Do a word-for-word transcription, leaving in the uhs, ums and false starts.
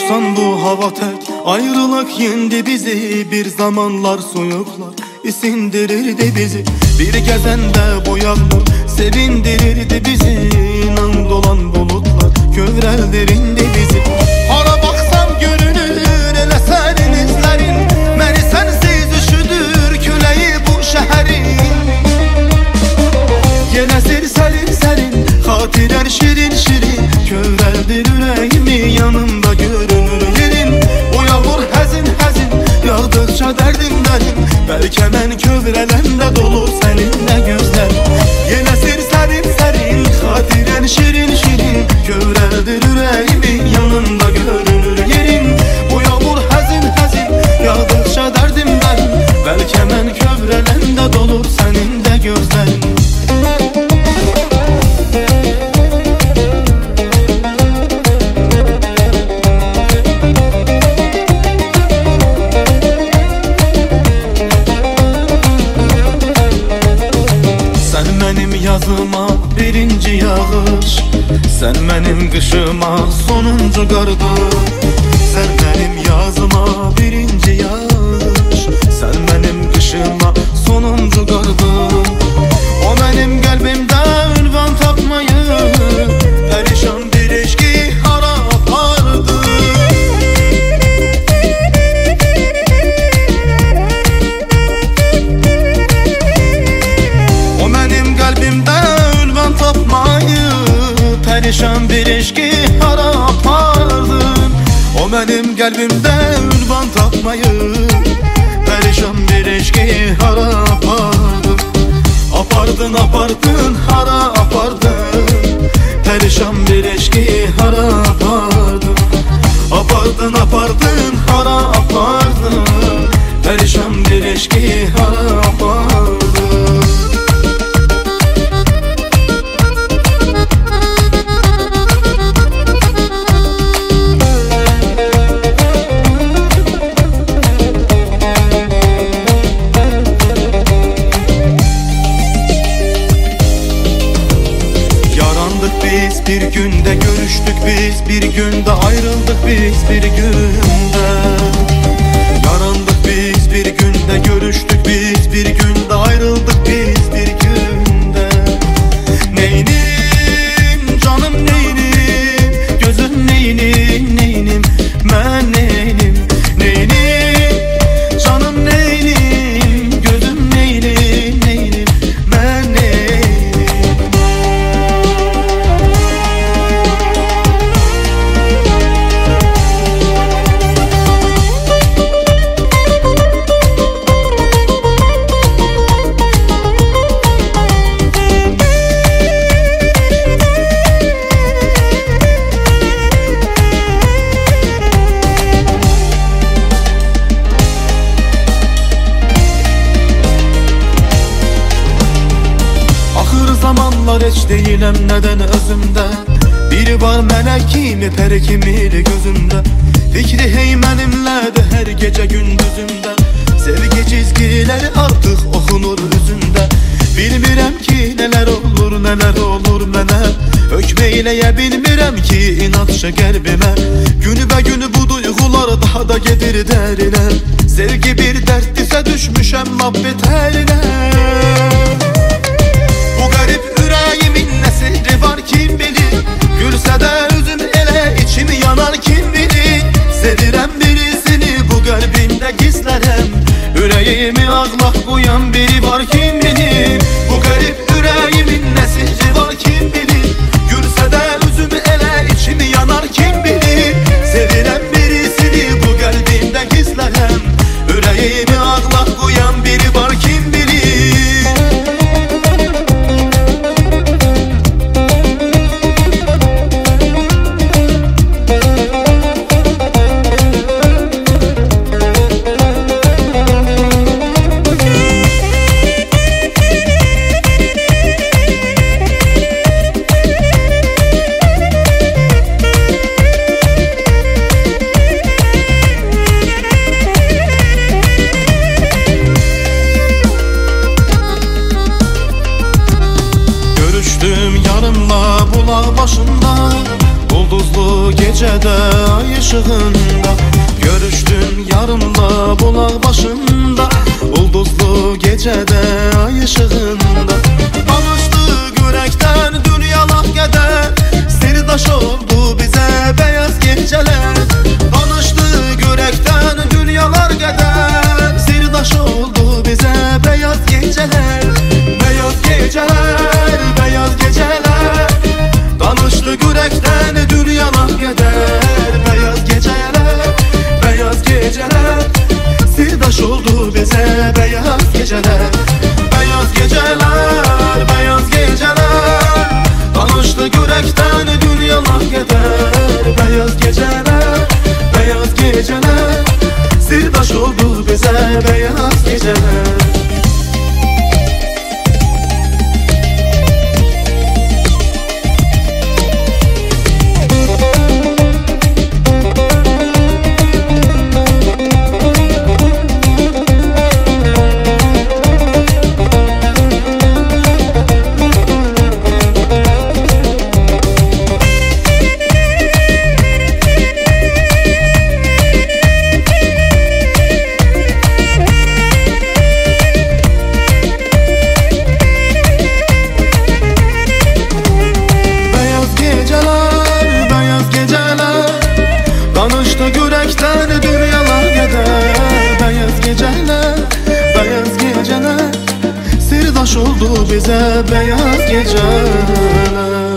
Olsan bu hava tek, ayrılık yendi bizi. Bir zamanlar soyuklar isindirirdi bizi. Bir gezende bu yağmur sevindirirdi bizi. İnan dolan bulutlar kövreldirindi bizi. Hara baksam görünür ele senin izlerin. Məni sensiz üşüdür köleyi bu şehrin. Yine sir serin serin, hatirer şirin şirin. Kövreldir yüreğimi, yanımda görünür yerin. Bu yağmur həzin həzin, yağdıkça derdim derim. Belki ben kövrelende dolu seninle gözler. Yine sir serin serin, hatirer şirin şirin. Kövreldir yüreğimi, yanımda görünür yerin. Bu yağmur həzin həzin, yağdıkça derdim derim. Belki ben kövrelende dolu seninle gözler. Yazıma birinci yağış, sen benim kışıma sonuncu qardır. Sen benim yazıma birinci yağış, sen benim kışıma sonuncu qardır. O benim kalbimde ünvan tapmayı, perişan bir eşki hara apardı. O benim kalbimde ünvan tapmayı, perişan bir eşki hara apardın. O benim kalbimde ünvan tapmayı, perişan bir eşki hara apardın. Apardın apardın hara apardın, perişan bir eşki hara apardın. Apardın apardın hara apardın, perişan bir eşki hara apardın. Biz bir günde görüştük, biz bir günde ayrıldık, biz bir günde yarandık, biz bir günde görüştük, biz bir günde ayrıldık, biz bir günde. Neynim canım neynim, gözüm neynim, neynim ben neynim, neynim canım neynim, gözüm neynim, neynim ben neynim. Zamanlar heç deyiləm nədən özümdə. Biri var mənə kimi, pəri kimili gözümdə. Fikri hey mənimlədir hər gecə gündüzümdə. Sevgi çizgiləri artıq oxunur üzündə. Bilmirəm ki nələr olur, nələr olur mənə. Hökmeyləyə bilmirəm ki inatça qəlbimə. Günübə günü bu duyğular daha da gedir dərinə. Sevgi bir dərddirsə düşmüşəm lap betərinə. Bu garip yüreğimin ne sihri var kim bilir. Gülse de üzüm ele içimi yanar kim bilir. Sevirem birisini bu kalbimde gizlerem. Yüreğimi ağlak koyan biri var kim bilir. Bu garip yüreğimin ne sihri var kim bilir. Gülse de üzüm ele içimi yanar kim bilir. Sevirem birisini bu kalbimde gizlerem. Yüreğimi ağlak koyan biri var kim bilir. ışığında. Görüşdüm yarınla bulaq başında, ulduzlu gecədə ay ışığında. Danışdıq ürəkdən dünyalar qədər, sirdaş oldu bizə beyaz gecələr. Danışdıq ürəkdən dünyalar qədər, sirdaş oldu bizə beyaz gecələr. Beyaz gecələr, beyaz gecələr. Danışdıq ürəkdən dünyalar qədər, beyaz gecələr, beyaz gecələr. Sirdaş oldu bizə beyaz gecələr. Beyaz gecələr, beyaz gecələr. Danışdıq ürəkdən dünyalar qədər, beyaz gecələr, beyaz gecələr. Sirdaş oldu bizə beyaz gecələr. Danışdıq ürəkdən dünyalar qədər, beyaz gecələr, beyaz gecələr. Sirdaş oldu bizə beyaz gecələr.